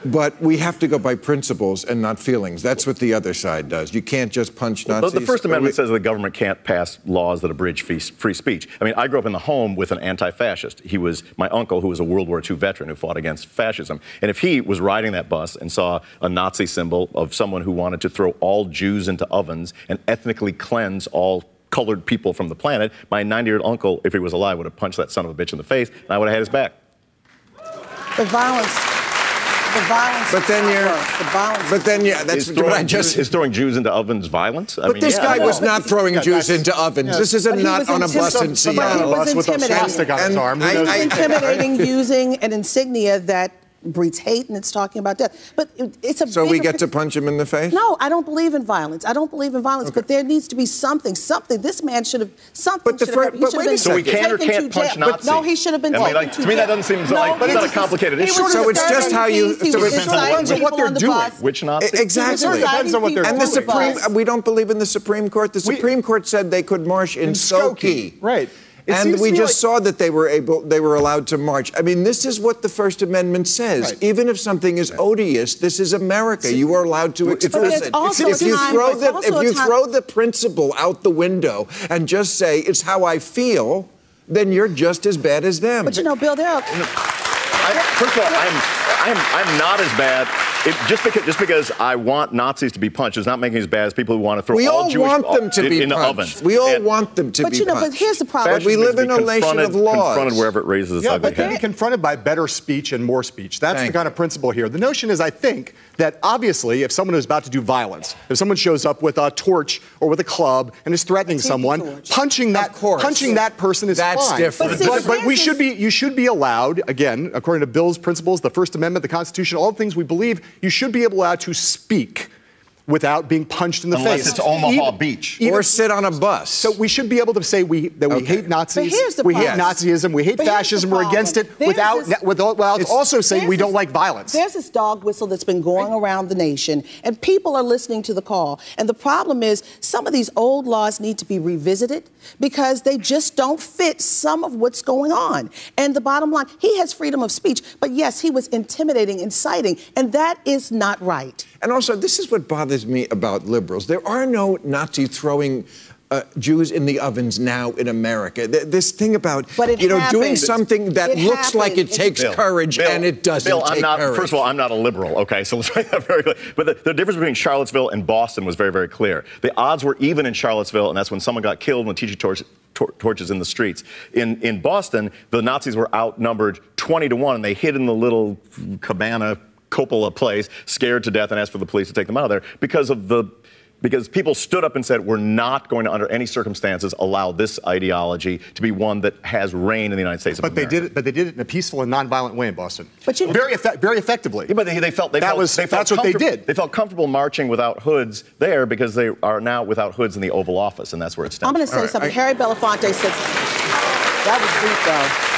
But we have to go by principles and not feelings. That's what the other side does. You can't just punch Nazis. The First Amendment says the government can't pass laws that abridge free speech. I mean, I grew up in the home with an anti-fascist. He was my uncle, who was a World War II veteran who fought against fascism. And if he was riding that bus and saw a Nazi symbol of someone who wanted to throw all Jews into ovens and ethnically cleanse all colored people from the planet, my 90-year-old uncle, if he was alive, would have punched that son of a bitch in the face, and I would have had his back. The violence. But then that's what I just... Is throwing Jews into ovens violence? But this guy was not throwing Jews into ovens. This is a nut on a bus in Seattle. He was with a swastika on his arm. He was intimidating, using an insignia that breeds hate, and it's talking about death. But it's a So we get to punch him in the face? No, I don't believe in violence. But there needs to be something. This man should have So we can or can't punch Nazis? No, he should have been taken to jail. To me, that doesn't seem like it's not a complicated issue. So it's just how you... It depends on what they're doing. Which Nazis? Exactly. It depends on what they're doing. And the Supreme... We don't believe in the Supreme Court. The Supreme Court said they could march in Skokie. Right. And we just saw that they were allowed to march. I mean, this is what the First Amendment says. Right. Even if something is odious, this is America. You are allowed to express it. If you throw the principle out the window and just say, it's how I feel, then you're just as bad as them. But, Bill, there are... First of all, I'm not as bad. Just because I want Nazis to be punched is not making me as bad as people who want to throw all Jewish into ovens. We all want them to be punched. But here's the problem. We live in a nation of laws. Confronted wherever it raises its ugly head. But then be confronted by better speech and more speech. That's the kind of principle here. The notion is, I think, that obviously if someone is about to do violence, if someone shows up with a torch or with a club and is threatening someone, punching that person is fine. That's different. But you should be allowed, again, according to Bill's principles, the First Amendment, the Constitution, all the things we believe, you should be allowed to speak without being punched in the face. Unless it's Omaha Beach. Or sit on a bus. So we should be able to say we hate Nazis, we hate Nazism, we hate fascism, we're against it, without also saying we don't like violence. There's this dog whistle that's been going around the nation, and people are listening to the call. And the problem is some of these old laws need to be revisited because they just don't fit some of what's going on. And the bottom line, he has freedom of speech, but yes, he was intimidating, inciting, and that is not right. And also, this is what bothers me about liberals. There are no Nazi throwing Jews in the ovens now in America. This thing about, doing something that looks like it takes courage and it doesn't take courage. First of all, I'm not a liberal, okay? So let's make that very clear. But the difference between Charlottesville and Boston was very, very clear. The odds were even in Charlottesville, and that's when someone got killed when teacher torches in the streets. In Boston, the Nazis were outnumbered 20-1, and they hid in the little cabana Coppola place, scared to death, and asked for the police to take them out of there because people stood up and said, we're not going to, under any circumstances, allow this ideology to be one that has reign in the United States of America. But they did it in a peaceful and nonviolent way in Boston. But very effectively. Yeah, but that's what they did. They felt comfortable marching without hoods there because they are now without hoods in the Oval Office, and that's where it stems. I'm going to say something. Harry Belafonte said, that was deep, though.